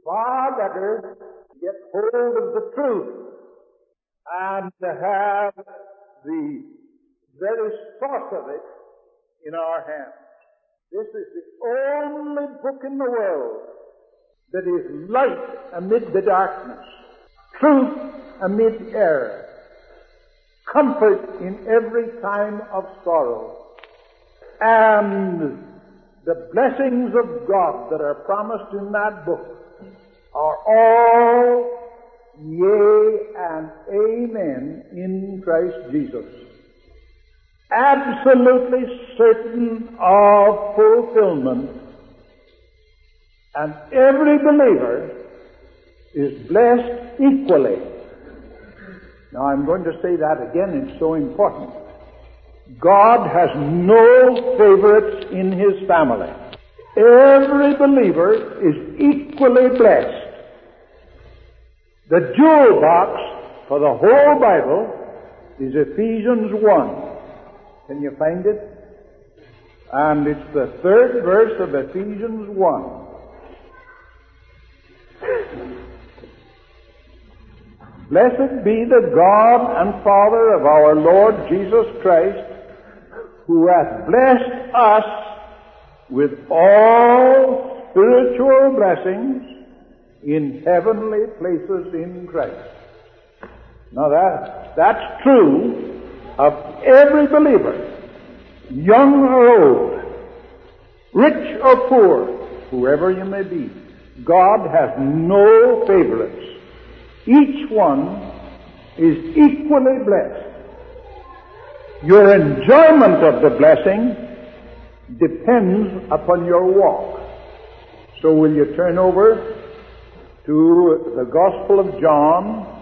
far better to get hold of the truth and to have the very source of it in our hands. This is the only book in the world that is light amid the darkness, truth amid error, comfort in every time of sorrow, and the blessings of God that are promised in that book are all yea and amen in Christ Jesus. Absolutely certain of fulfillment, and every believer is blessed equally. Now I'm going to say that again, it's so important. God has no favorites in His family. Every believer is equally blessed. The jewel box for the whole Bible is Ephesians 1. Can you find it? And it's the 3rd verse of Ephesians 1. Blessed be the God and Father of our Lord Jesus Christ, who hath blessed us with all spiritual blessings in heavenly places in Christ. Now that's true of every believer, young or old, rich or poor, whoever you may be. God has no favorites. Each one is equally blessed. Your enjoyment of the blessing depends upon your walk. So will you turn over to the Gospel of John?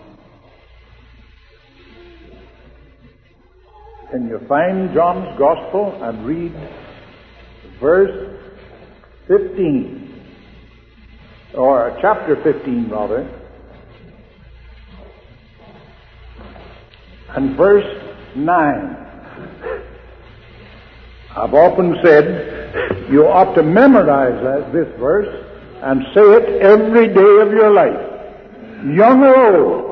Can you find John's Gospel and read verse 15, or chapter 15 rather, and verse 9. I've often said you ought to memorize this verse and say it every day of your life, young or old.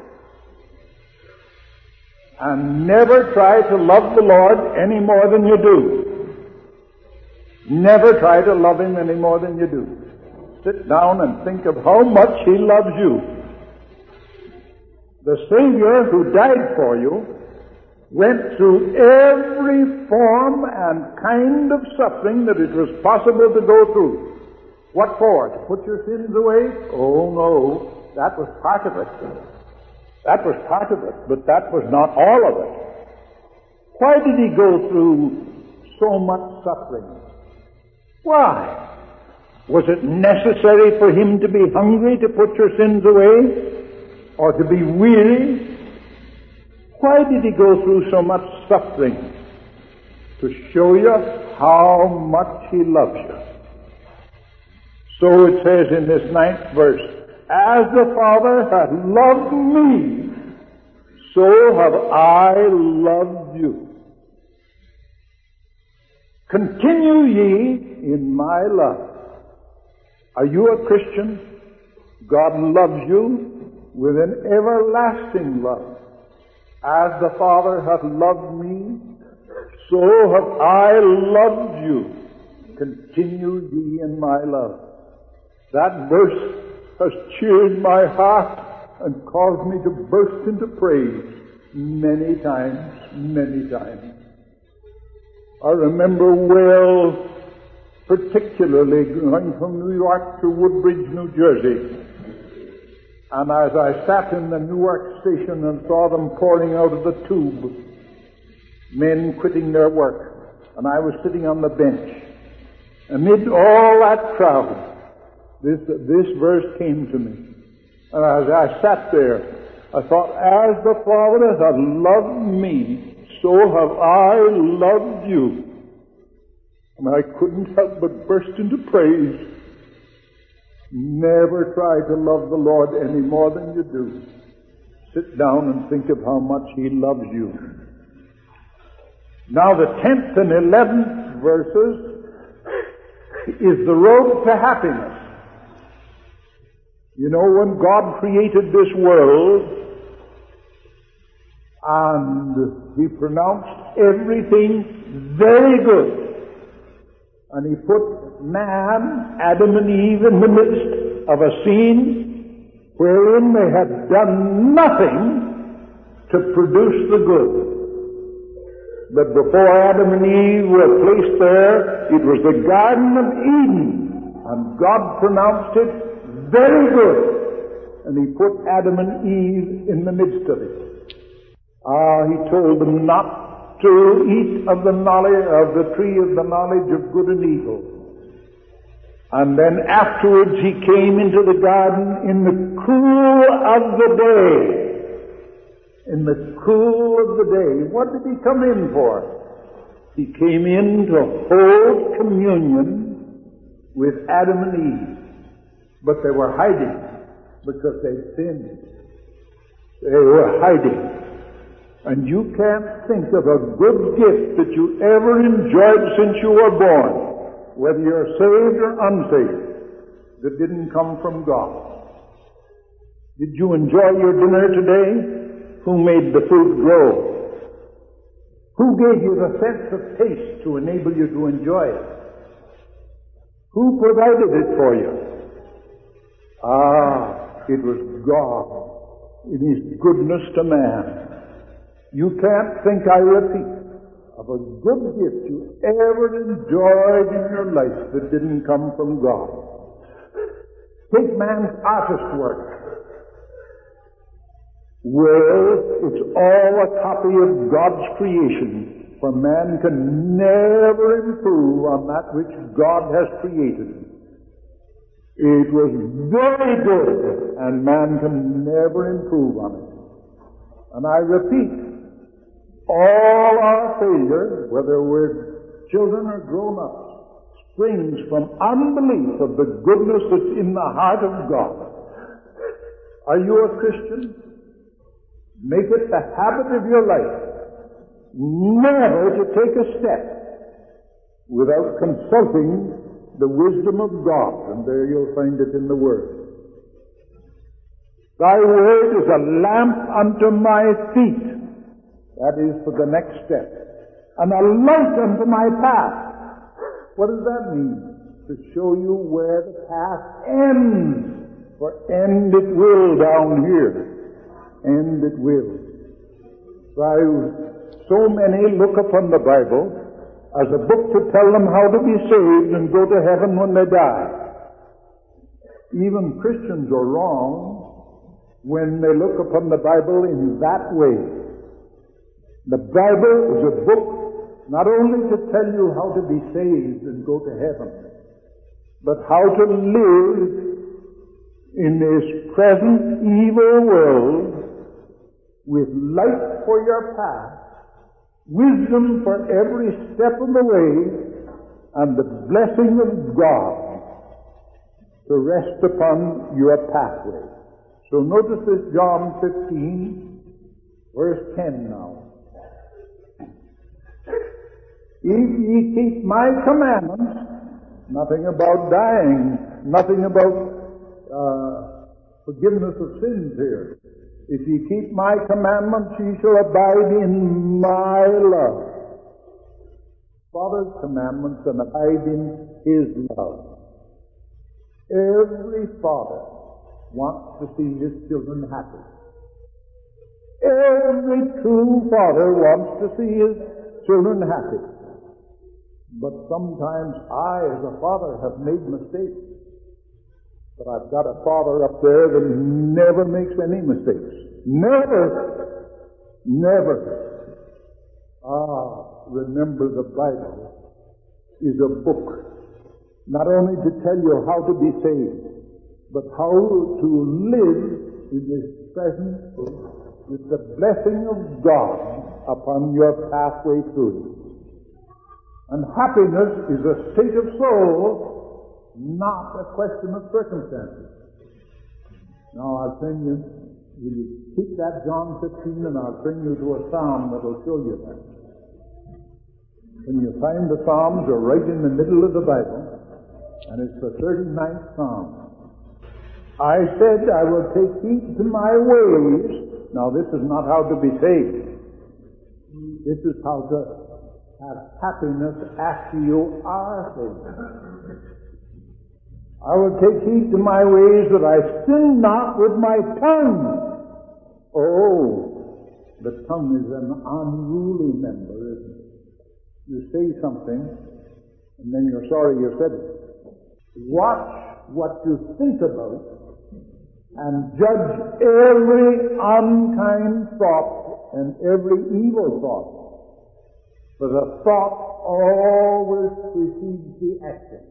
And never try to love the Lord any more than you do. Never try to love Him any more than you do. Sit down and think of how much He loves you. The Savior who died for you went through every form and kind of suffering that it was possible to go through. What for? To put your sins away? Oh no, that was part of it. That was part of it, but that was not all of it. Why did He go through so much suffering? Why? Was it necessary for Him to be hungry to put your sins away? Or to be weary? Why did He go through so much suffering? To show you how much He loves you. So it says in this 9th verse, as the Father hath loved me, so have I loved you. Continue ye in my love. Are you a Christian? God loves you with an everlasting love. As the Father hath loved me, so have I loved you. Continue ye in my love. That verse has cheered my heart and caused me to burst into praise many times, many times. I remember well, particularly going from New York to Woodbridge, New Jersey. And as I sat in the Newark station and saw them pouring out of the tube, men quitting their work, and I was sitting on the bench, amid all that crowd, this verse came to me. And as I sat there, I thought, as the Father hath loved me, so have I loved you. And I couldn't help but burst into praise. Never try to love the Lord any more than you do. Sit down and think of how much He loves you. Now the 10th and 11th verses is the road to happiness. You know, when God created this world, and He pronounced everything very good, and He put man, Adam and Eve, in the midst of a scene wherein they had done nothing to produce the good. But before Adam and Eve were placed there, it was the Garden of Eden, and God pronounced it very good, and He put Adam and Eve in the midst of it. He told them not to eat of the tree of the knowledge of good and evil. And then afterwards He came into the garden in the cool of the day. In the cool of the day. What did He come in for? He came in to hold communion with Adam and Eve. But they were hiding because they sinned. They were hiding. And you can't think of a good gift that you ever enjoyed since you were born, whether you're saved or unsaved, that didn't come from God. Did you enjoy your dinner today? Who made the food grow? Who gave you the sense of taste to enable you to enjoy it? Who provided it for you? It was God in His goodness to man. You can't think, I repeat, of a good gift you ever enjoyed in your life that didn't come from God. Take man's artist work. Well, it's all a copy of God's creation, for man can never improve on that which God has created. It was very good, and man can never improve on it. And I repeat, all our failure, whether we're children or grown-ups, springs from unbelief of the goodness that's in the heart of God. Are you a Christian? Make it the habit of your life never to take a step without consulting the wisdom of God, and there you'll find it in the Word. Thy Word is a lamp unto my feet. That is for the next step. And a light unto my path. What does that mean? To show you where the path ends. For end it will down here. End it will. So many look upon the Bible as a book to tell them how to be saved and go to heaven when they die. Even Christians are wrong when they look upon the Bible in that way. The Bible is a book not only to tell you how to be saved and go to heaven, but how to live in this present evil world with light for your path, wisdom for every step of the way, and the blessing of God to rest upon your pathway. So notice this, John 15, verse 10 now. If ye keep my commandments, nothing about dying, nothing about forgiveness of sins here. If ye keep my commandments, ye shall abide in my love. Father's commandments and abide in His love. Every father wants to see his children happy. Every true father wants to see his children happy. But sometimes I, as a father, have made mistakes. But I've got a Father up there that never makes any mistakes. Never. Never. Remember the Bible is a book not only to tell you how to be saved, but how to live in this present with the blessing of God upon your pathway through it. And happiness is a state of soul, not a question of circumstances. Now I'll bring you, will you keep that John 15, and I'll bring you to a psalm that will show you that. When you find the Psalms are right in the middle of the Bible, and it's the 39th Psalm. I said, I will take heed to my ways. Now, this is not how to be saved. This is how to have happiness after you are saved. I will take heed to my ways that I sin not with my tongue. Oh, the tongue is an unruly member, isn't it? You say something, and then you're sorry you said it. Watch what you think about, and judge every unkind thought and every evil thought. For the thought always precedes the action.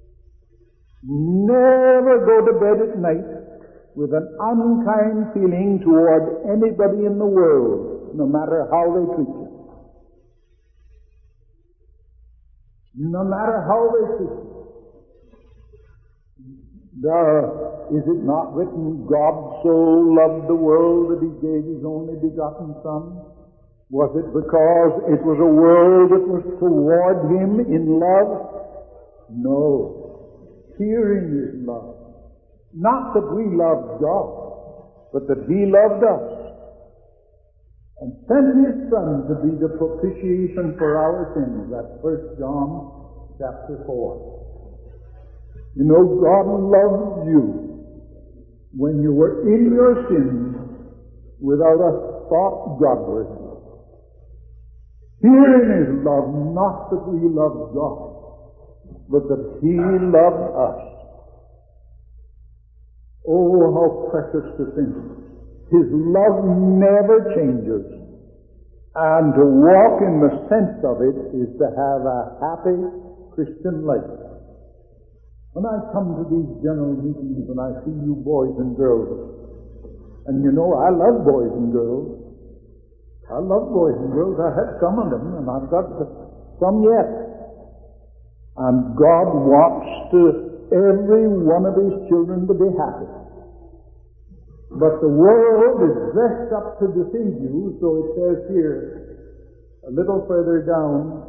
Never go to bed at night with an unkind feeling toward anybody in the world, no matter how they treat you. No matter how they treat you. Is it not written, God so loved the world that He gave His only begotten Son? Was it because it was a world that was toward Him in love? No. Herein is love. Not that we loved God, but that He loved us and sent His Son to be the propitiation for our sins. That's 1 John chapter 4. You know, God loved you when you were in your sins without a thought Godward. Herein is love, not that we loved God, but that He loved us. Oh, how precious to think. His love never changes. And to walk in the sense of it is to have a happy Christian life. When I come to these general meetings and I see you boys and girls, and you know I love boys and girls. I love boys and girls. I have some of them, and I've got some yet. And God wants every one of His children to be happy. But the world is dressed up to deceive you, so it says here, a little further down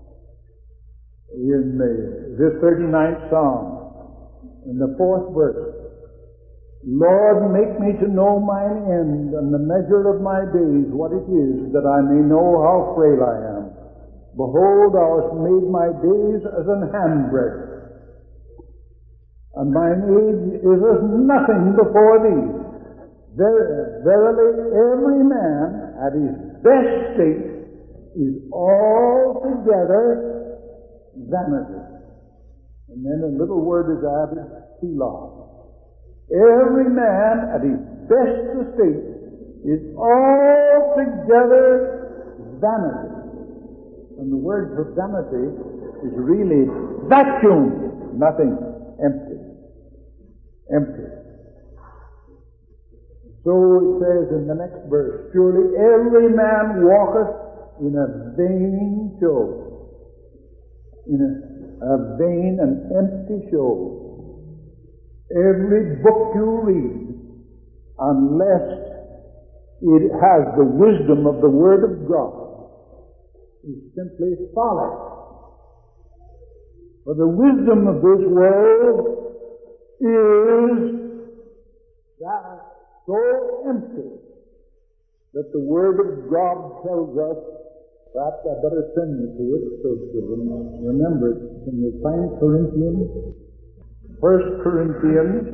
in this 39th Psalm, in the 4th verse, Lord, make me to know mine end and the measure of my days, what it is, that I may know how frail I am. Behold, thou hast made my days as an handbreadth, and mine age is as nothing before thee. Verily, every man at his best state is altogether vanity. And then a little word is added, Selah. Every man at his best estate is altogether vanity. And the word for vanity is really vacuum, nothing, empty. Empty. So it says in the next verse, surely every man walketh in a vain show, in a vain and empty show. Every book you read, unless it has the wisdom of the Word of God, is simply folly. For the wisdom of this world is that so empty that the Word of God tells us, perhaps I better send you to it so to remember it. Can you find Corinthians? 1 Corinthians,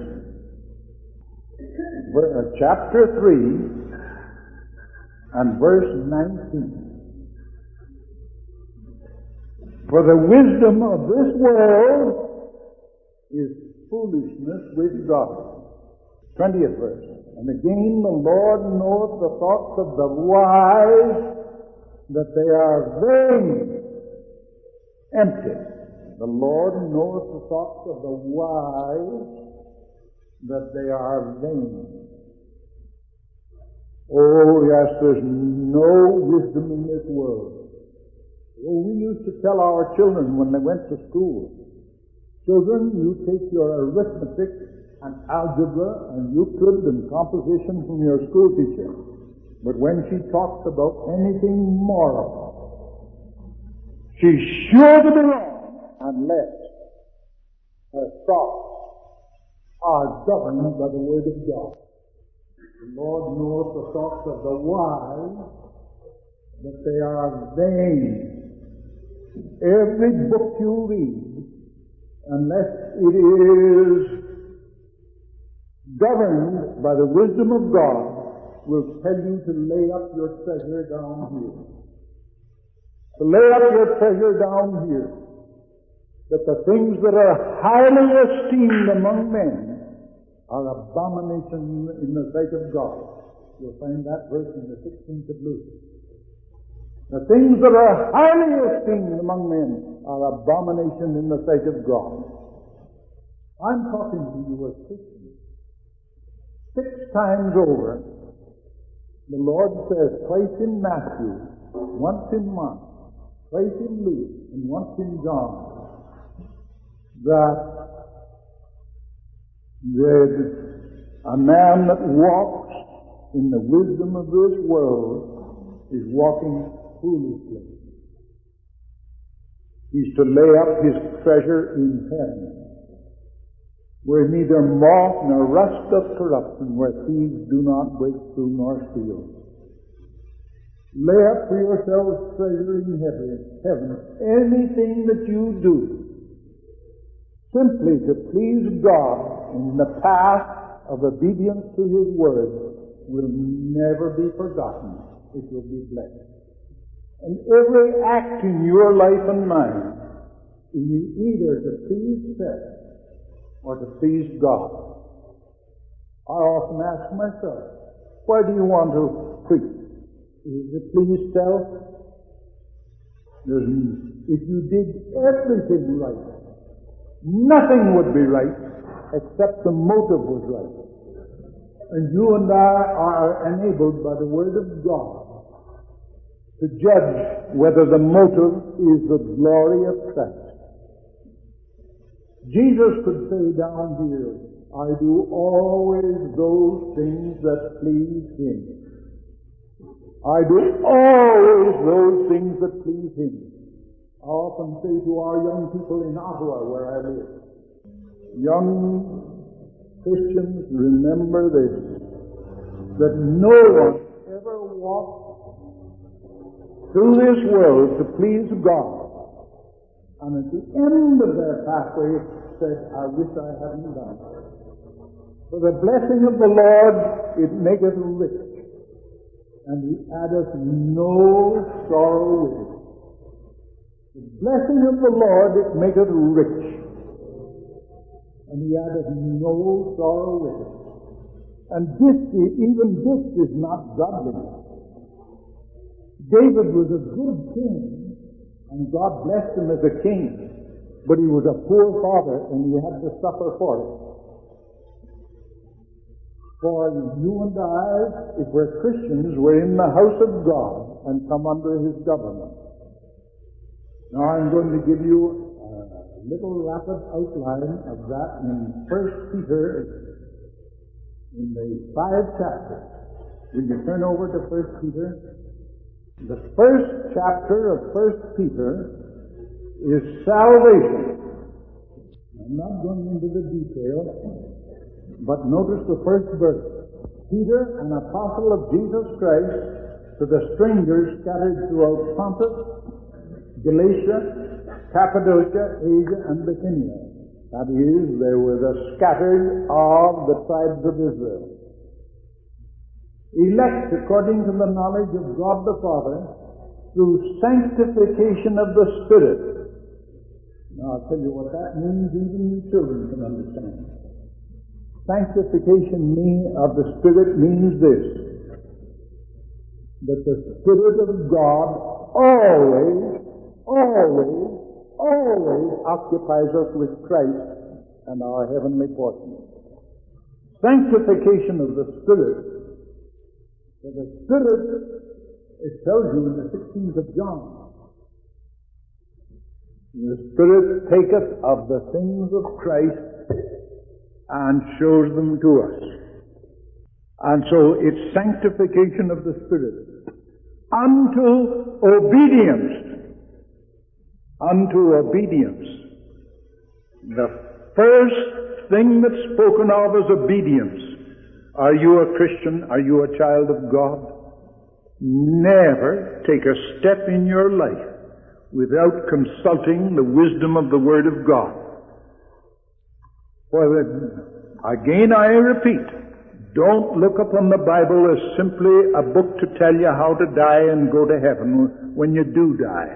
chapter 3, and verse 19. For the wisdom of this world is foolishness with God. 20th verse. And again, the Lord knoweth the thoughts of the wise, that they are vain, empty. The Lord knoweth the thoughts of the wise, that they are vain. Oh, yes, there's no wisdom in this world. Oh, we used to tell our children when they went to school, children, you take your arithmetic and algebra and Euclid and composition from your school teacher. But when she talks about anything moral, she's sure to be wrong unless her thoughts are governed by the Word of God. The Lord knows the thoughts of the wise, that they are vain. Every book you read, unless it is governed by the wisdom of God, will tell you to lay up your treasure down here. To lay up your treasure down here. That the things that are highly esteemed among men are abomination in the sight of God. You'll find that verse in the 16th of Luke. The things that are highly esteemed among men are abomination in the sight of God. I'm talking to you as Christians. 6 times over, the Lord says, twice in Matthew, once in Mark, twice in Luke, and once in John, that a man that walks in the wisdom of this world is walking foolishly. He's to lay up his treasure in heaven, where neither moth nor rust doth corrupt, and where thieves do not break through nor steal. Lay up for yourselves treasure in heaven. Anything that you do, simply to please God in the path of obedience to His Word, will never be forgotten. It will be blessed. And every act in your life and mine is either to please self or to please God. I often ask myself, why do you want to preach? Is it to please self? If you did everything right, nothing would be right except the motive was right. And you and I are enabled by the Word of God to judge whether the motive is the glory of Christ. Jesus could say down here, I do always those things that please Him. I do always those things that please Him. I often say to our young people in Ottawa, where I live, young Christians, remember this, that no one ever walked through this world to please God, and at the end of their pathway said, I wish I hadn't done it. For the blessing of the Lord, it maketh rich, and He addeth no sorrow with it. The blessing of the Lord, it maketh rich, and He addeth no sorrow with it. And even this is not godliness. David was a good king, and God blessed him as a king, but he was a poor father, and he had to suffer for it. For you and I, if we're Christians, we're in the house of God and come under His government. Now I'm going to give you a little rapid outline of that in 1 Peter, in the 5 chapters. Will you turn over to 1 Peter? The first chapter of 1 Peter is salvation. I'm not going into the detail, but notice the first verse. Peter, an apostle of Jesus Christ, to the strangers scattered throughout Pontus, Galatia, Cappadocia, Asia, and Bithynia. That is, they were the scattered of the tribes of Israel. Elect according to the knowledge of God the Father, through sanctification of the Spirit. Now I'll tell you what that means, even you children can understand. Sanctification of the Spirit means this, that the Spirit of God always occupies us with Christ and our heavenly portion. Sanctification of the Spirit. So the Spirit, it tells you in the 16th of John, the Spirit taketh of the things of Christ and shows them to us. And so it's sanctification of the Spirit unto obedience. Unto obedience. The first thing that's spoken of as obedience. Are you a Christian? Are you a child of God? Never take a step in your life without consulting the wisdom of the Word of God. Again I repeat, don't look upon the Bible as simply a book to tell you how to die and go to heaven when you do die.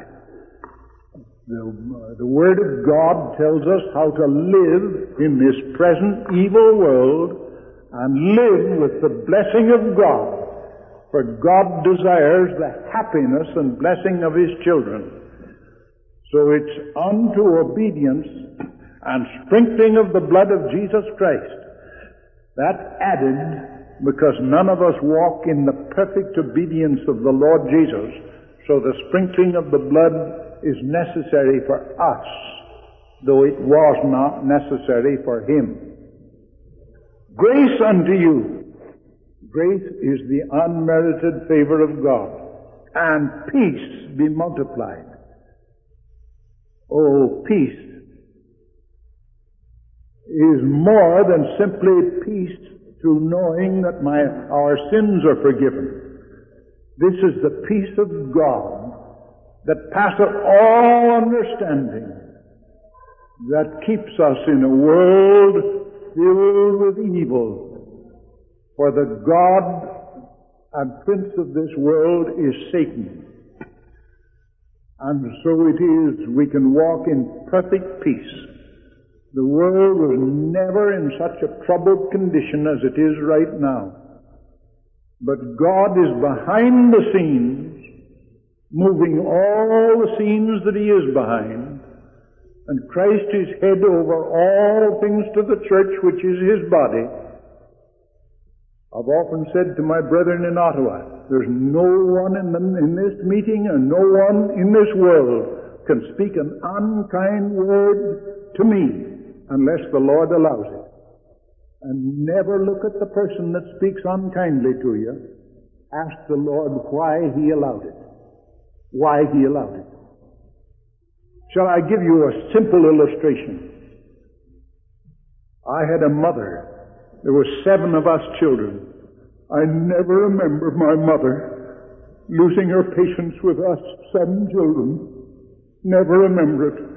The Word of God tells us how to live in this present evil world and live with the blessing of God, for God desires the happiness and blessing of His children. So it's unto obedience and sprinkling of the blood of Jesus Christ. That's added because none of us walk in the perfect obedience of the Lord Jesus, so the sprinkling of the blood is necessary for us, though it was not necessary for Him. Grace unto you. Grace is the unmerited favor of God, and peace be multiplied. Oh, peace is more than simply peace through knowing that our sins are forgiven. This is the peace of God that passeth all understanding, that keeps us in a world filled with evil. For the God and prince of this world is Satan. And so it is we can walk in perfect peace. The world was never in such a troubled condition as it is right now. But God is behind the scenes, moving all the scenes that He is behind, and Christ is head over all things to the church, which is His body. I've often said to my brethren in Ottawa, there's no one in this meeting and no one in this world can speak an unkind word to me unless the Lord allows it. And never look at the person that speaks unkindly to you. Ask the Lord why He allowed it. Why He allowed it. Shall I give you a simple illustration? I had a mother. There were 7 of us children. I never remember my mother losing her patience with us 7 children. Never remember it.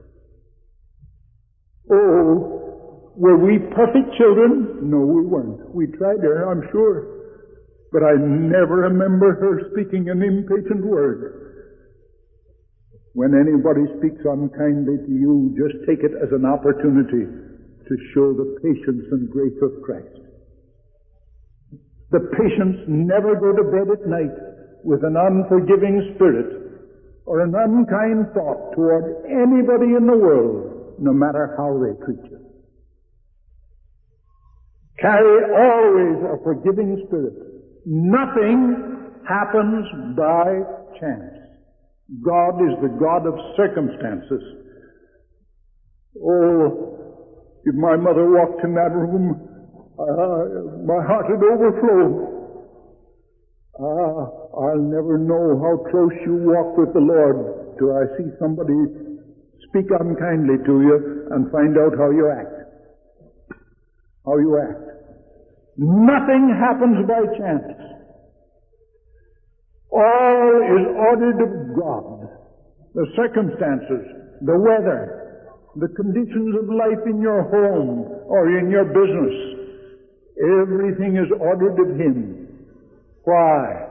Oh, were we perfect children? No, we weren't. We tried her, I'm sure. But I never remember her speaking an impatient word. When anybody speaks unkindly to you, just take it as an opportunity to show the patience and grace of Christ. The patients never go to bed at night with an unforgiving spirit or an unkind thought toward anybody in the world, no matter how they treat you. Carry always a forgiving spirit. Nothing happens by chance. God is the God of circumstances. Oh, if my mother walked in that room, my heart would overflow. I'll never know how close you walk with the Lord till I see somebody speak unkindly to you and find out how you act. How you act. Nothing happens by chance. All is ordered of God. The circumstances, the weather, the conditions of life in your home or in your business, everything is ordered of Him. Why?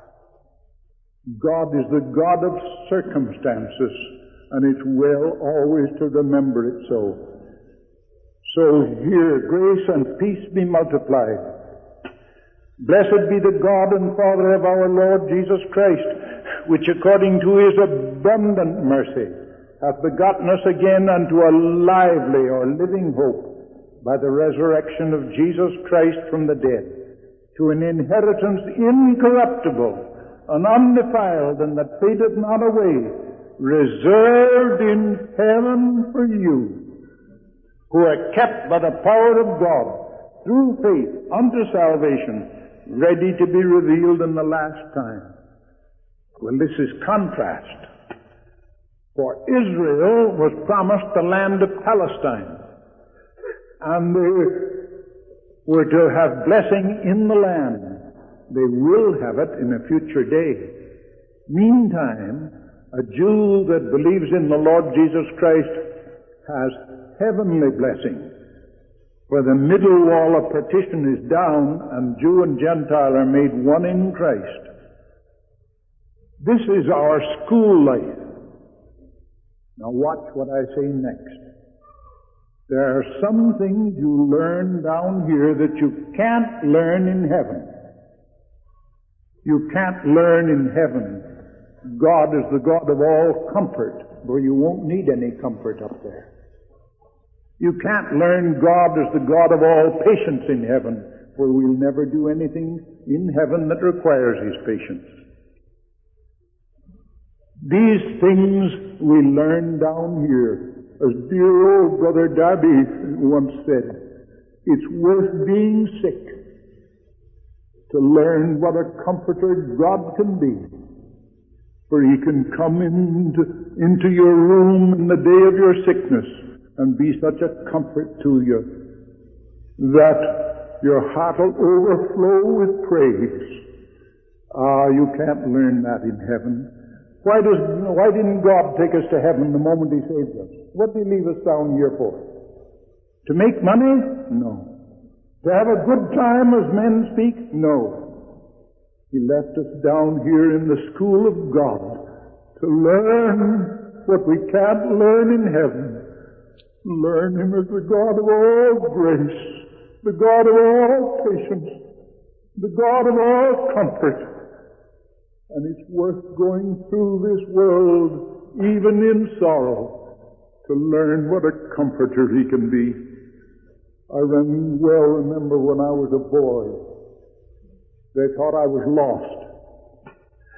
God is the God of circumstances, and it's well always to remember it so. So here, grace and peace be multiplied. Blessed be the God and Father of our Lord Jesus Christ, which according to His abundant mercy hath begotten us again unto a lively or living hope by the resurrection of Jesus Christ from the dead, to an inheritance incorruptible and undefiled, and that fadeth not away, reserved in heaven for you, who are kept by the power of God through faith unto salvation, ready to be revealed in the last time. Well, this is contrast. For Israel was promised the land of Palestine. and they were to have blessing in the land. They will have it in a future day. Meantime, a Jew that believes in the Lord Jesus Christ has heavenly blessing, where the middle wall of partition is down and Jew and Gentile are made one in Christ. This is our school life. Now watch what I say next. There are some things you learn down here that you can't learn in heaven. You can't learn in heaven. God is the God of all comfort, where you won't need any comfort up there. You can't learn God is the God of all patience in heaven, where we'll never do anything in heaven that requires His patience. These things we learn down here. As dear old Brother Darby once said, it's worth being sick to learn what a comforter God can be. For He can come into your room in the day of your sickness and be such a comfort to you that your heart will overflow with praise. You can't learn that in heaven. Why didn't God take us to heaven the moment He saved us? What did He leave us down here for? To make money? No. To have a good time as men speak? No. He left us down here in the school of God to learn what we can't learn in heaven. Learn Him as the God of all grace, the God of all patience, the God of all comfort. And it's worth going through this world, even in sorrow, to learn what a comforter He can be. I remember when I was a boy, they thought I was lost.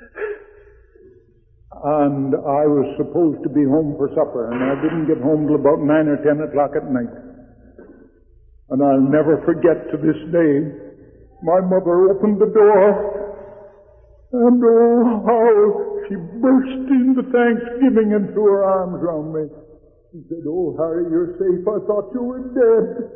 And I was supposed to be home for supper, and I didn't get home till about 9 or 10 o'clock at night. And I'll never forget to this day, my mother opened the door, and oh, how she burst into thanksgiving and threw her arms round me. She said, "Oh, Harry, you're safe. I thought you were dead."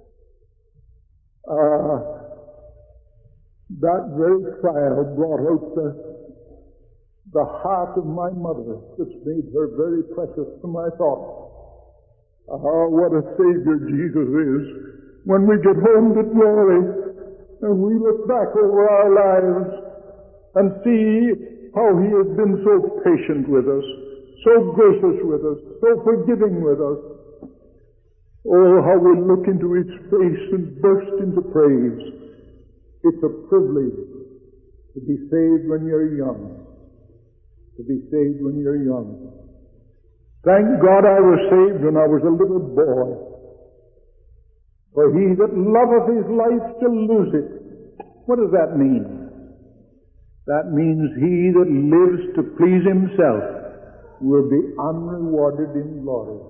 That very trial brought out the heart of my mother, which made her very precious to my thoughts. What a Savior Jesus is. When we get home to glory and we look back over our lives and see how He has been so patient with us, so gracious with us, so forgiving with us. Oh, how we look into His face and burst into praise. It's a privilege to be saved when you're young. To be saved when you're young. Thank God I was saved when I was a little boy. For he that loveth his life shall lose it. What does that mean? That means he that lives to please himself will be unrewarded in glory.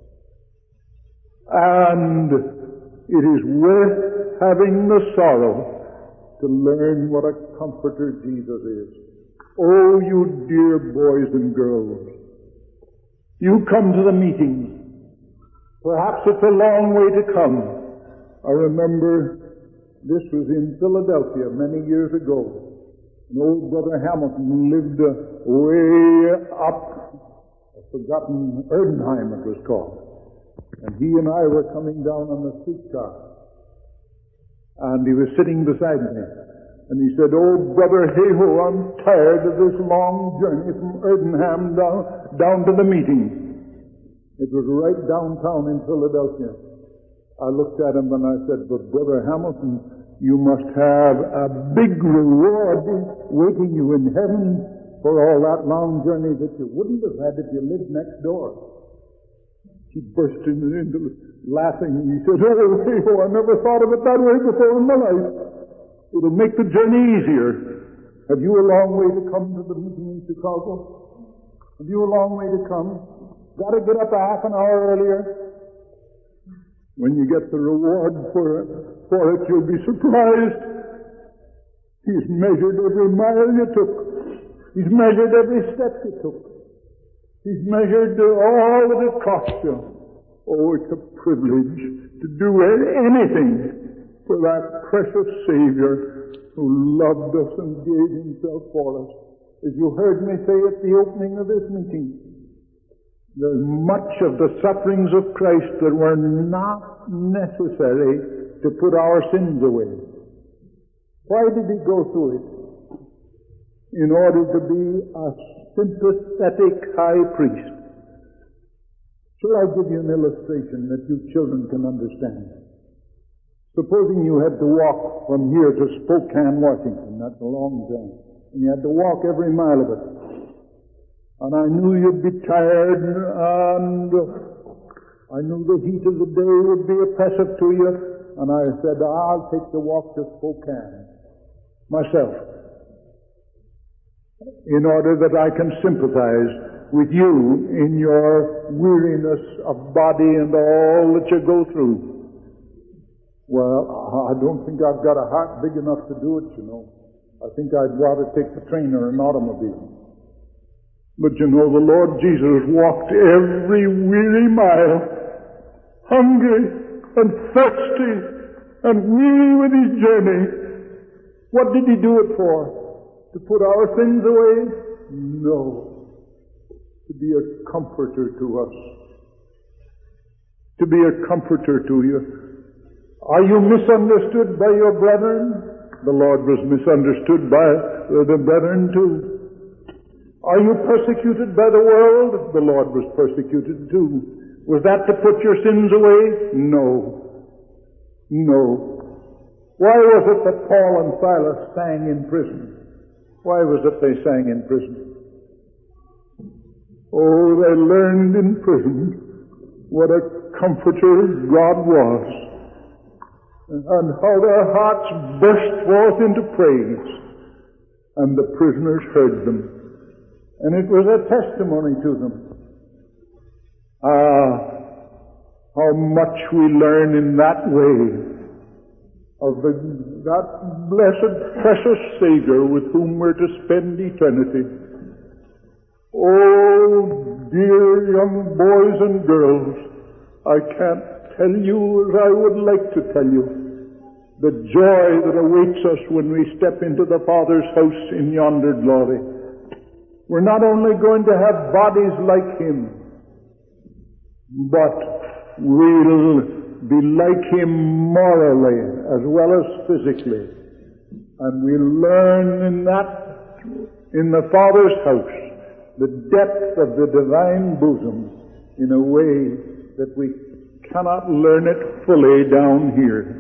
And it is worth having the sorrow to learn what a comforter Jesus is. Oh, you dear boys and girls, you come to the meetings. Perhaps it's a long way to come. I remember this was in Philadelphia many years ago. An old Brother Hamilton lived way up, I've forgotten, Erdenheim it was called. And he and I were coming down on the streetcar. And he was sitting beside me. And he said, "Oh, Brother Hayho, I'm tired of this long journey from Erdenheim down to the meeting." It was right downtown in Philadelphia. I looked at him and I said, "But Brother Hamilton, you must have a big reward waiting you in heaven for all that long journey that you wouldn't have had if you lived next door." He burst into laughing. He said, "Oh, Hayho, I never thought of it that way before in my life. It'll make the journey easier." Have you a long way to come to the meeting in Chicago? Have you a long way to come? Got to get up a half an hour earlier? When you get the reward for it, you'll be surprised. He's measured every mile you took. He's measured every step you took. He's measured all that it cost you. Oh, it's a privilege to do anything for that precious Savior who loved us and gave himself for us. As you heard me say at the opening of this meeting, there's much of the sufferings of Christ that were not necessary to put our sins away. Why did he go through it? In order to be a sympathetic high priest. Shall I give you an illustration that you children can understand? Supposing you had to walk from here to Spokane, Washington, that's a long time, and you had to walk every mile of it. And I knew you'd be tired, and I knew the heat of the day would be oppressive to you, and I said, I'll take the walk to Spokane myself, in order that I can sympathize with you in your weariness of body and all that you go through. Well, I don't think I've got a heart big enough to do it, you know. I think I'd rather take the train or an automobile. But you know, the Lord Jesus walked every weary mile, hungry and thirsty and weary with his journey. What did he do it for? To put our sins away? No. To be a comforter to us. To be a comforter to you. Are you misunderstood by your brethren? The Lord was misunderstood by the brethren too. Are you persecuted by the world? The Lord was persecuted too. Was that to put your sins away? No. No. Why was it that Paul and Silas sang in prison? Why was it they sang in prison? Oh, they learned in prison what a comforter God was, and how their hearts burst forth into praise, and the prisoners heard them. And it was a testimony to them. How much we learn in that way of that blessed, precious Savior with whom we're to spend eternity. Oh, dear young boys and girls, I can't tell you as I would like to tell you the joy that awaits us when we step into the Father's house in yonder glory. We're not only going to have bodies like Him, but we'll be like Him morally as well as physically. And we'll learn in the Father's house, the depth of the divine bosom in a way that we cannot learn it fully down here.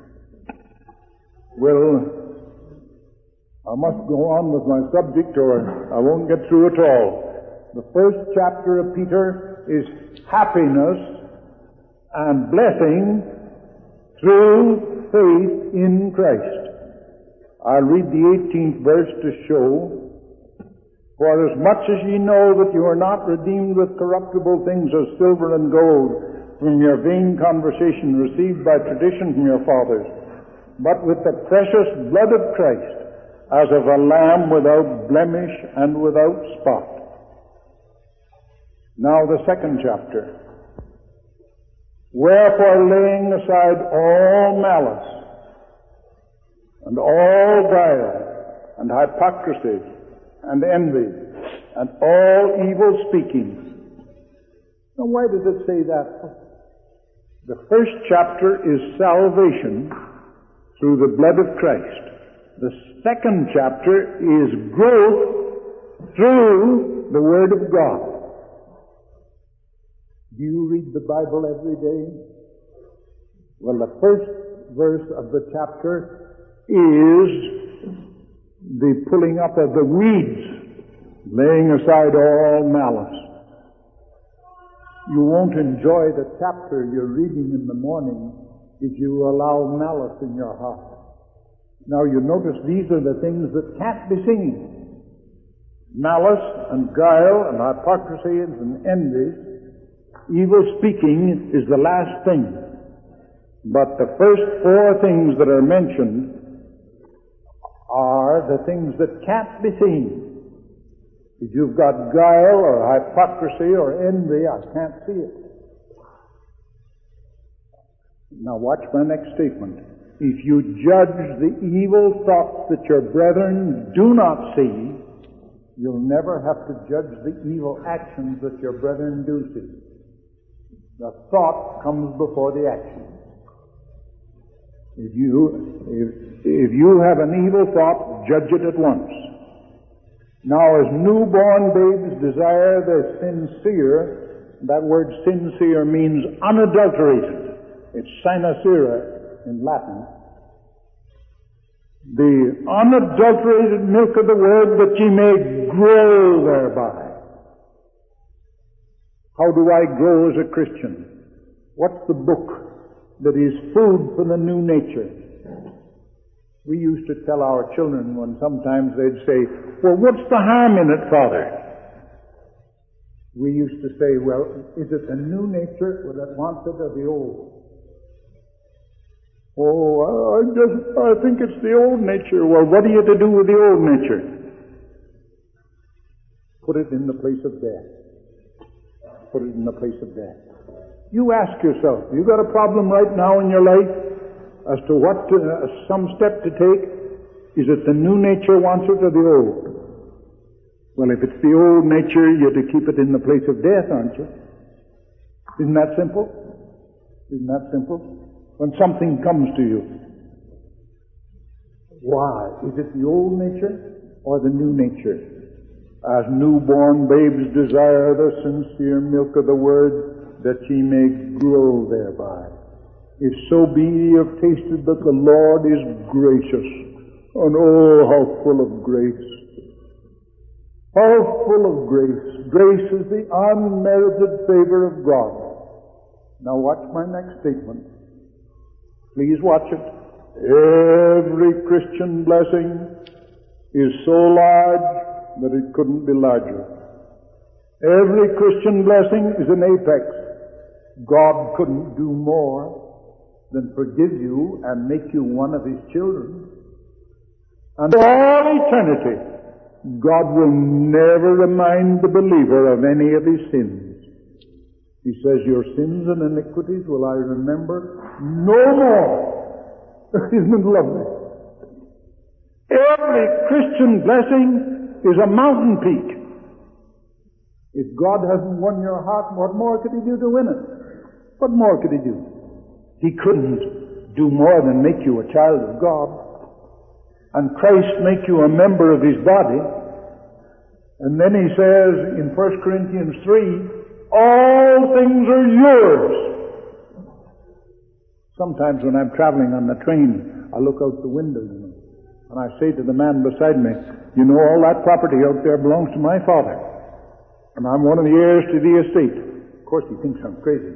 Well, I must go on with my subject or I won't get through it all. The first chapter of Peter is happiness and blessing through faith in Christ. I'll read the 18th verse to show, for as much as ye know that you are not redeemed with corruptible things as silver and gold from your vain conversation received by tradition from your fathers, but with the precious blood of Christ, as of a lamb without blemish and without spot. Now the second chapter. Wherefore, laying aside all malice, and all guile, and hypocrisy, and envy, and all evil speaking. Now, why does it say that? The first chapter is salvation through the blood of Christ. The second chapter is growth through the Word of God. Do you read the Bible every day? Well, the first verse of the chapter is the pulling up of the weeds, laying aside all malice. You won't enjoy the chapter you're reading in the morning if you allow malice in your heart. Now you notice these are the things that can't be seen. Malice and guile and hypocrisy and envy. Evil speaking is the last thing. But the first four things that are mentioned are the things that can't be seen. If you've got guile or hypocrisy or envy, I can't see it. Now watch my next statement. If you judge the evil thoughts that your brethren do not see, you'll never have to judge the evil actions that your brethren do see. The thought comes before the action. If you have an evil thought, judge it at once. Now, as newborn babes desire their sincere, that word sincere means unadulterated. It's sinacera in Latin. The unadulterated milk of the Word, that ye may grow thereby. How do I grow as a Christian? What's the book that is food for the new nature? We used to tell our children when sometimes they'd say, well, what's the harm in it, Father? We used to say, well, is it the new nature that wants it or the old? Oh, I think it's the old nature. Well, what are you to do with the old nature? Put it in the place of death. Put it in the place of death. You ask yourself, you got a problem right now in your life as to what some step to take? Is it the new nature wants it or the old? Well, if it's the old nature, you're to keep it in the place of death, aren't you? Isn't that simple? Isn't that simple? When something comes to you, why? Is it the old nature or the new nature? As newborn babes desire the sincere milk of the Word, that ye may grow thereby. If so be ye have tasted that the Lord is gracious, and oh, how full of grace. How full of grace. Grace is the unmerited favor of God. Now watch my next statement. Please watch it. Every Christian blessing is so large that it couldn't be larger. Every Christian blessing is an apex. God couldn't do more than forgive you and make you one of His children. And for all eternity, God will never remind the believer of any of his sins. He says, your sins and iniquities will I remember no more. Isn't it lovely? Every Christian blessing is a mountain peak. If God hasn't won your heart, what more could He do to win it? What more could He do? He couldn't do more than make you a child of God and Christ make you a member of His body. And then He says in 1 Corinthians 3, all things are yours. Sometimes when I'm traveling on the train, I look out the window, and I say to the man beside me, you know, all that property out there belongs to my father, and I'm one of the heirs to the estate. Of course, he thinks I'm crazy,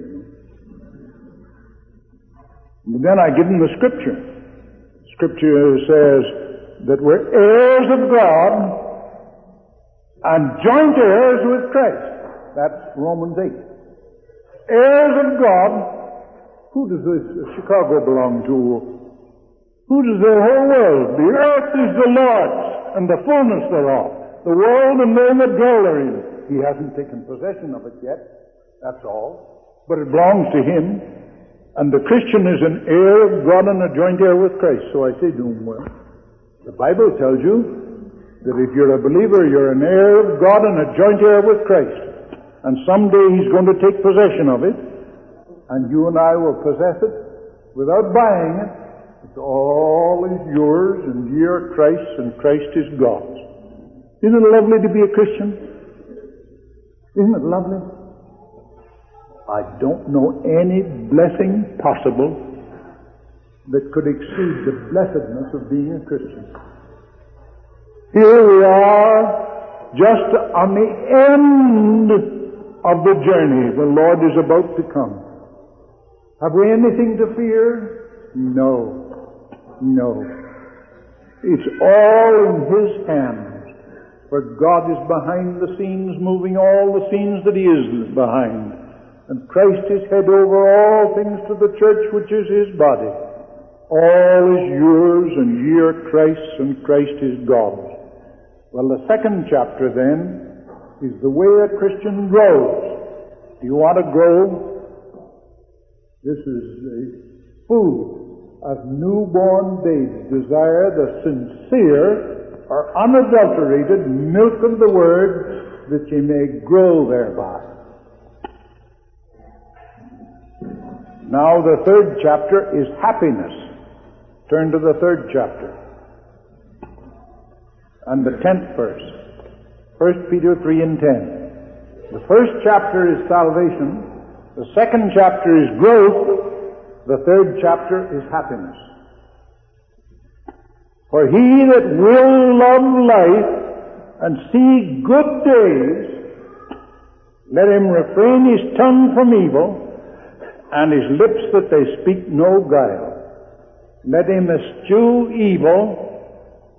And then I give him the Scripture. Scripture says that we're heirs of God and joint heirs with Christ. That's Romans 8. Heirs of God. Who does this Chicago belong to? Who does the whole world? The earth is the Lord's, and the fullness thereof. The world and they that dwell therein. He hasn't taken possession of it yet. That's all. But it belongs to Him. And the Christian is an heir of God and a joint heir with Christ. So I say to him, well, the Bible tells you that if you're a believer, you're an heir of God and a joint heir with Christ. And someday He's going to take possession of it, and you and I will possess it without buying it. It's all is yours, and ye are Christ's, and Christ is God's. Isn't it lovely to be a Christian? Isn't it lovely? I don't know any blessing possible that could exceed the blessedness of being a Christian. Here we are, just on the end of the journey. The Lord is about to come. Have we anything to fear? No. No. It's all in His hands. For God is behind the scenes, moving all the scenes that He is behind. And Christ is head over all things to the church, which is His body. All is yours, and ye are Christ's, and Christ is God's. Well, the second chapter then is the way a Christian grows. Do you want to grow? This is food as newborn babes desire the sincere or unadulterated milk of the Word, that ye may grow thereby. Now the third chapter is happiness. Turn to the third chapter and the 10th verse. 1 Peter 3 and 10. The first chapter is salvation. The second chapter is growth. The third chapter is happiness. For he that will love life and see good days, let him refrain his tongue from evil, and his lips that they speak no guile. Let him eschew evil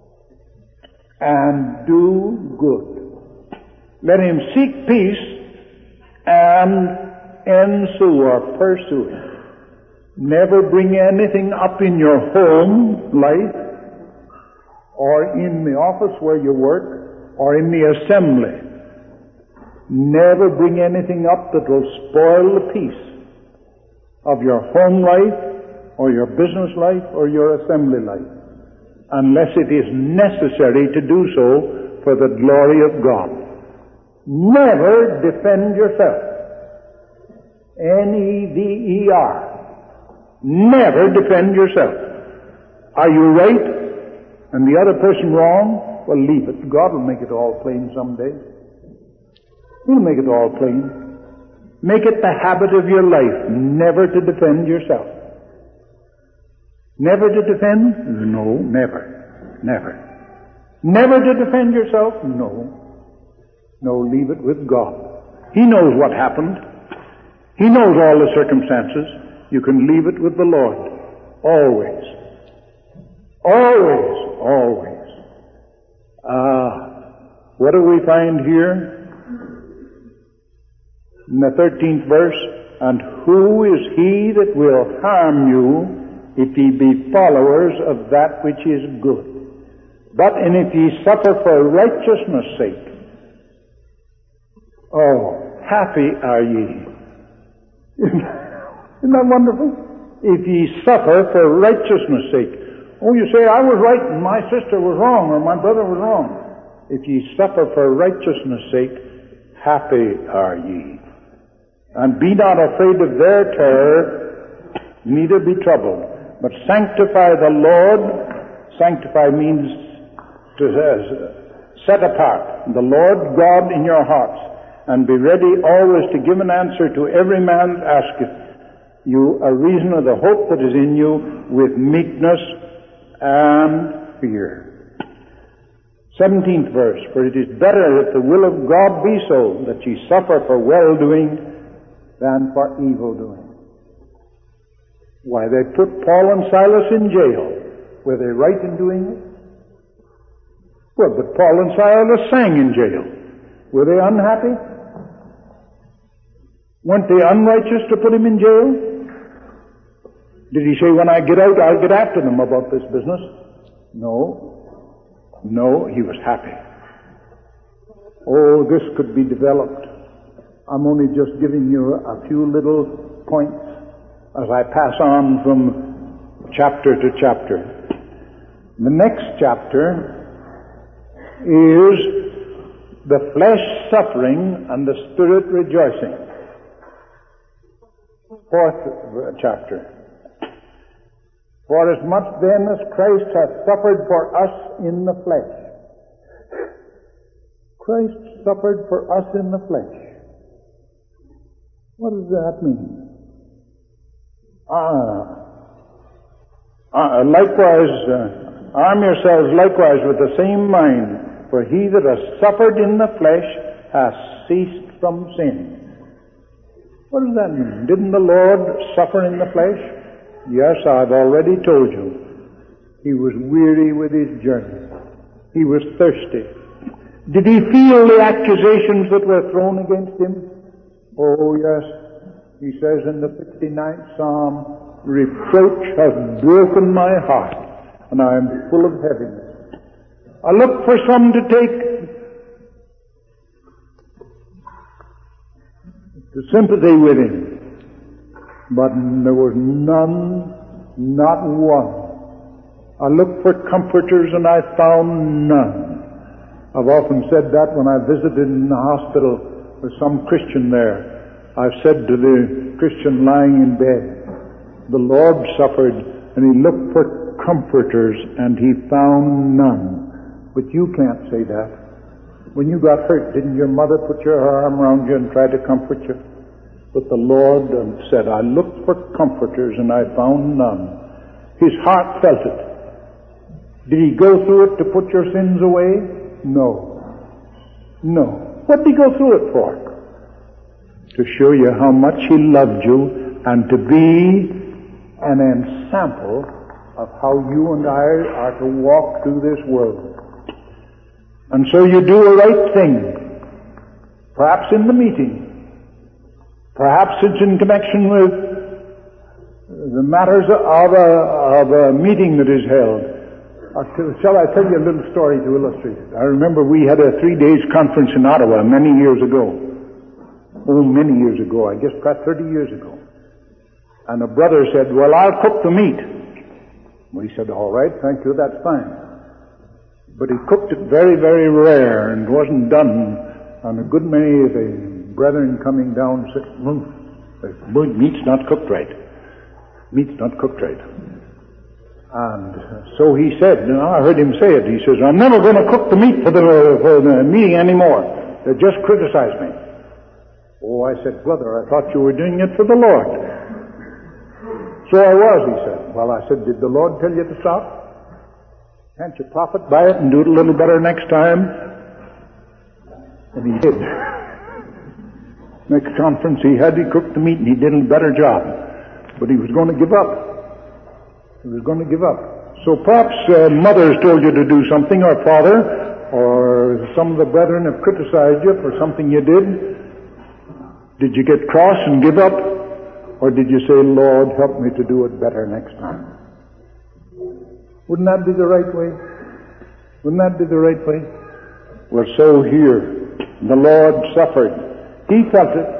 and do good. Let him seek peace and ensue or pursue it. Never bring anything up in your home life, or in the office where you work, or in the assembly. Never bring anything up that will spoil the peace of your home life, or your business life, or your assembly life, unless it is necessary to do so for the glory of God. Never defend yourself. Never. Never defend yourself. Are you right and the other person wrong? Well, leave it. God will make it all plain someday. He'll make it all plain. Make it the habit of your life never to defend yourself. Never to defend? No, never. Never. Never to defend yourself? No. No, leave it with God. He knows what happened. He knows all the circumstances. You can leave it with the Lord. Always. Always. Always. What do we find here? In the 13th verse, and who is he that will harm you if ye be followers of that which is good? But and if ye suffer for righteousness' sake, oh, happy are ye. Isn't that wonderful? If ye suffer for righteousness' sake. Oh, you say, I was right and my sister was wrong, or my brother was wrong. If ye suffer for righteousness' sake, happy are ye. And be not afraid of their terror, neither be troubled. But sanctify the Lord. Sanctify means to set apart the Lord God in your hearts, and be ready always to give an answer to every man that asketh you a reason of the hope that is in you, with meekness and fear. 17th verse, for it is better that the will of God be so, that ye suffer for well-doing than for evil-doing. Why, they put Paul and Silas in jail. Were they right in doing it? Well, but Paul and Silas sang in jail. Were they unhappy? Weren't they unrighteous to put him in jail? Did he say, when I get out, I'll get after them about this business? No. No, he was happy. Oh, this could be developed. I'm only just giving you a few little points as I pass on from chapter to chapter. The next chapter is the flesh suffering and the spirit rejoicing. 4th chapter. For as much then as Christ hath suffered for us in the flesh. Christ suffered for us in the flesh. What does that mean? Arm yourselves likewise with the same mind, for he that has suffered in the flesh hath ceased from sin. What does that mean? Didn't the Lord suffer in the flesh? Yes, I've already told you. He was weary with his journey. He was thirsty. Did he feel the accusations that were thrown against him? Oh, yes. He says in the 59th Psalm, reproach has broken my heart, and I am full of heaviness. I looked for some to take the sympathy with him, but there was none Not one. I looked for comforters and I found none. I've often said that when I visited in the hospital with some Christian there. I've said to the Christian lying in bed, the Lord suffered and He looked for comforters and He found none. But you can't say that. When you got hurt, didn't your mother put her arm around you and try to comfort you? But the Lord said, I looked for comforters and I found none. His heart felt it. Did He go through it to put your sins away? No. No. What did He go through it for? To show you how much He loved you and to be an ensample of how you and I are to walk through this world. And so you do a right thing. Perhaps in the meeting. Perhaps it's in connection with the matters of a meeting that is held. Shall I tell you a little story to illustrate it? I remember we had a 3-day conference in Ottawa many years ago. Oh, many years ago. I guess about 30 years ago. And a brother said, well, I'll cook the meat. We said, all right, thank you, that's fine. But he cooked it very, very rare and wasn't done. And a good many of the brethren coming down said, meat's not cooked right. Meat's not cooked right. And so he said, and I heard him say it, he says, I'm never going to cook the meat for the meeting anymore. They just criticize me. Oh, I said, brother, I thought you were doing it for the Lord. So I was, he said. Well, I said, did the Lord tell you to stop? Can't you profit by it and do it a little better next time? And he did. Next conference he cooked the meat and he did a better job. But he was going to give up. He was going to give up. So perhaps mothers told you to do something, or father, or some of the brethren have criticized you for something you did. Did you get cross and give up? Or did you say, Lord, help me to do it better next time? Wouldn't that be the right way? Wouldn't that be the right way? Well, so here, the Lord suffered. He felt it.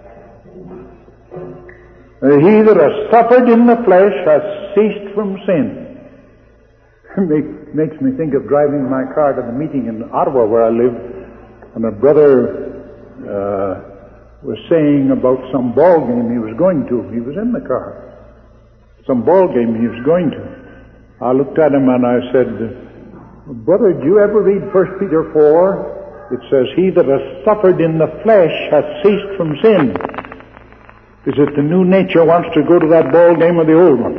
He that has suffered in the flesh has ceased from sin. Makes me think of driving my car to the meeting in Ottawa where I live, and a brother was saying about some ball game he was going to. He was in the car. Some ball game he was going to. I looked at him and I said, brother, did you ever read 1 Peter 4? It says, he that has suffered in the flesh has ceased from sin. Is it the new nature wants to go to that ball game or the old one?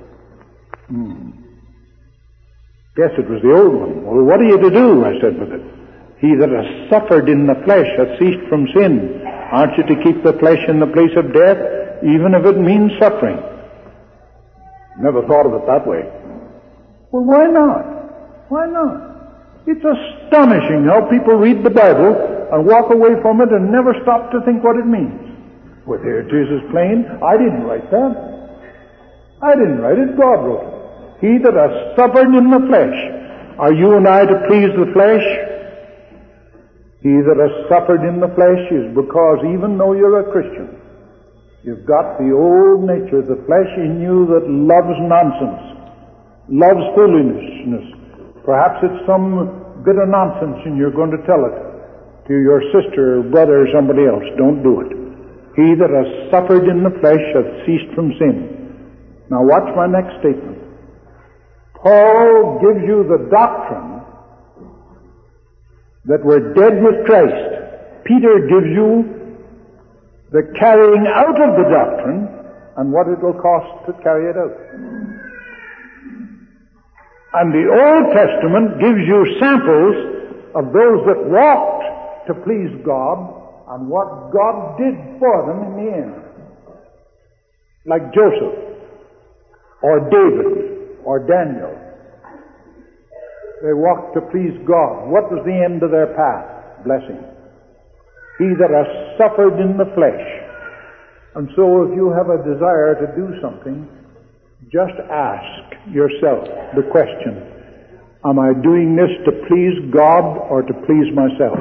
Yes, it was the old one. Well, what are you to do? I said with it. He that has suffered in the flesh has ceased from sin. Aren't you to keep the flesh in the place of death, even if it means suffering? Never thought of it that way. Well, why not? Why not? It's astonishing how people read the Bible and walk away from it and never stop to think what it means. Well, there it is plain. I didn't write that. I didn't write it. God wrote it. He that has suffered in the flesh. Are you and I to please the flesh? He that has suffered in the flesh is because even though you're a Christian, you've got the old nature, the flesh in you that loves nonsense, loves foolishness. Perhaps it's some bit of nonsense and you're going to tell it to your sister or brother or somebody else. Don't do it. He that has suffered in the flesh hath ceased from sin. Now watch my next statement. Paul gives you the doctrine that we're dead with Christ. Peter gives you the carrying out of the doctrine and what it will cost to carry it out. And the Old Testament gives you samples of those that walked to please God and what God did for them in the end. Like Joseph, or David, or Daniel. They walked to please God. What was the end of their path? Blessing. He that has suffered in the flesh. And so if you have a desire to do something, just ask yourself the question, am I doing this to please God or to please myself?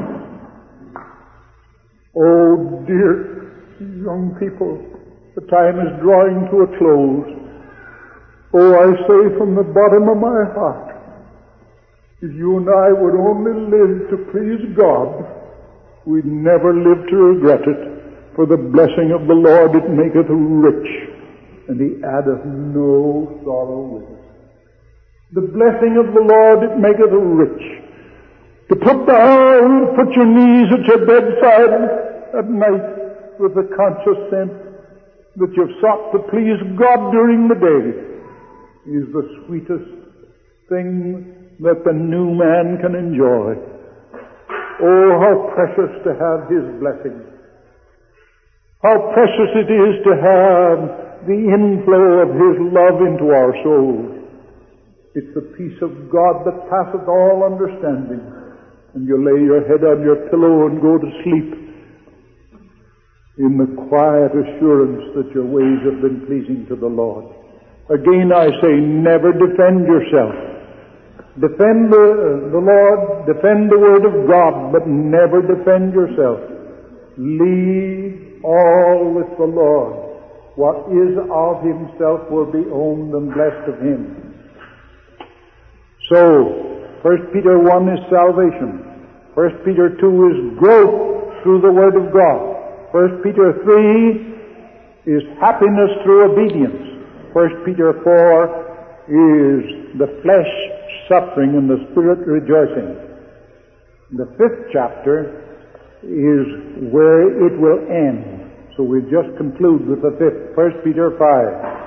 Oh dear young people, the time is drawing to a close. Oh, I say from the bottom of my heart, if you and I would only live to please God, we'd never live to regret it. For the blessing of the Lord, it maketh rich, and He addeth no sorrow with it. The blessing of the Lord, it maketh rich. To put down, put your knees at your bedside at night with the conscious sense that you've sought to please God during the day is the sweetest thing that the new man can enjoy. Oh, how precious to have His blessing. How precious it is to have the inflow of His love into our souls. It's the peace of God that passeth all understanding. And you lay your head on your pillow and go to sleep in the quiet assurance that your ways have been pleasing to the Lord. Again I say, never defend yourself. Defend the Lord, defend the Word of God, but never defend yourself. Leave all with the Lord. What is of Himself will be owned and blessed of Him. So, 1 Peter 1 is salvation. 1 Peter 2 is growth through the Word of God. 1 Peter 3 is happiness through obedience. 1 Peter 4 is the flesh suffering and the Spirit rejoicing. The 5th chapter is where it will end. So we just conclude with the 5th, 1 Peter 5.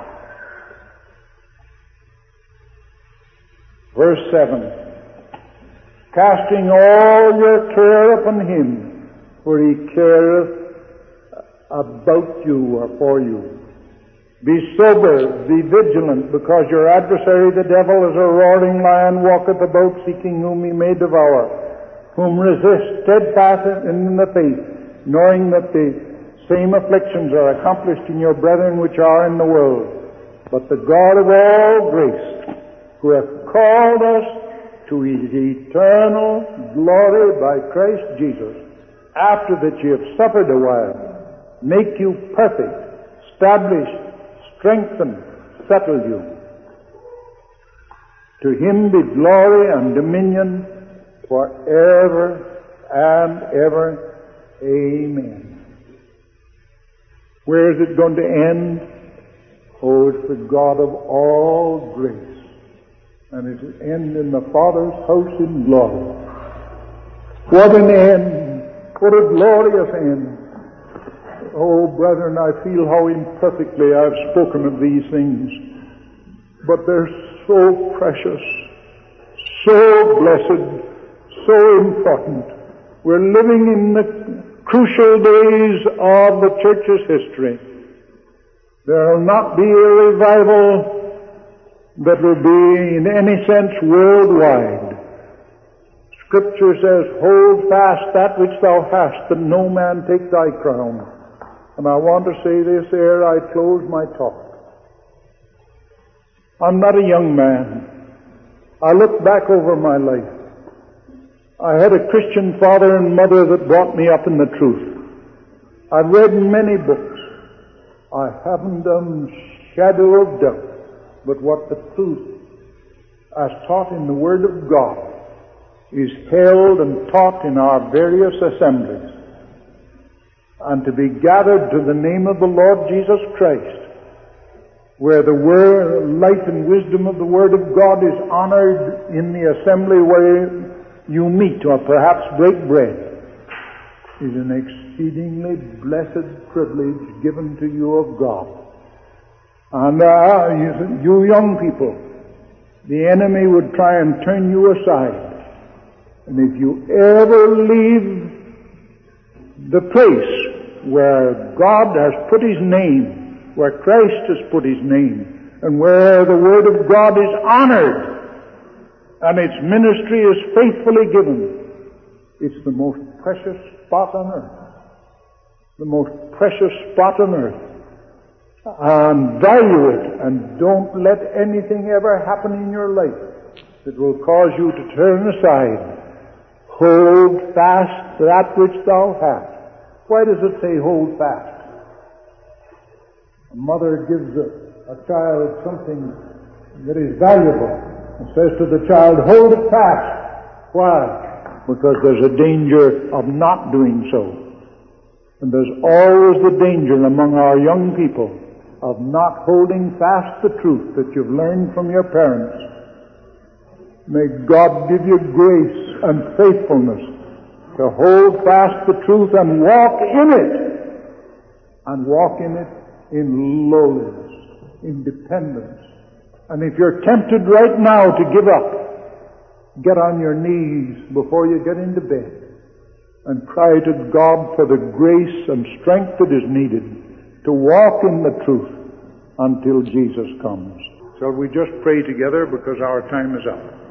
Verse 7. Casting all your care upon Him, for He careth about you or for you. Be sober, be vigilant, because your adversary the devil as a roaring lion walketh about seeking whom he may devour, whom resist steadfast in the faith, knowing that the same afflictions are accomplished in your brethren which are in the world. But the God of all grace, who hath called us to His eternal glory by Christ Jesus, after that ye have suffered a while, make you perfect, establish, strengthen, settle you. To Him be glory and dominion forever and ever. Amen. Where is it going to end? Oh, it's the God of all grace. And it will end in the Father's house in glory. What an end! What a glorious end! Oh, brethren, I feel how imperfectly I've spoken of these things. But they're so precious, so blessed, so important. We're living in the crucial days of the church's history. There will not be a revival that will be in any sense worldwide. Scripture says, hold fast that which thou hast, that no man take thy crown. And I want to say this ere I close my talk. I'm not a young man. I look back over my life. I had a Christian father and mother that brought me up in the truth. I've read many books. I haven't a shadow of doubt but what the truth, as taught in the Word of God, is held and taught in our various assemblies. And to be gathered to the name of the Lord Jesus Christ, where the word, light and wisdom of the Word of God is honored in the assembly where you meet or perhaps break bread, is an exceedingly blessed privilege given to you of God. And you young people, the enemy would try and turn you aside. And if you ever leave the place where God has put His name, where Christ has put His name, and where the Word of God is honored, and its ministry is faithfully given, it's the most precious spot on earth. The most precious spot on earth. And value it, and don't let anything ever happen in your life that will cause you to turn aside. Hold fast that which thou hast. Why does it say hold fast? A mother gives a child something that is valuable. It says to the child, hold it fast. Why? Because there's a danger of not doing so. And there's always the danger among our young people of not holding fast the truth that you've learned from your parents. May God give you grace and faithfulness to hold fast the truth and walk in it. And walk in it in lowliness, in dependence. And if you're tempted right now to give up, get on your knees before you get into bed and cry to God for the grace and strength that is needed to walk in the truth until Jesus comes. Shall we just pray together because our time is up?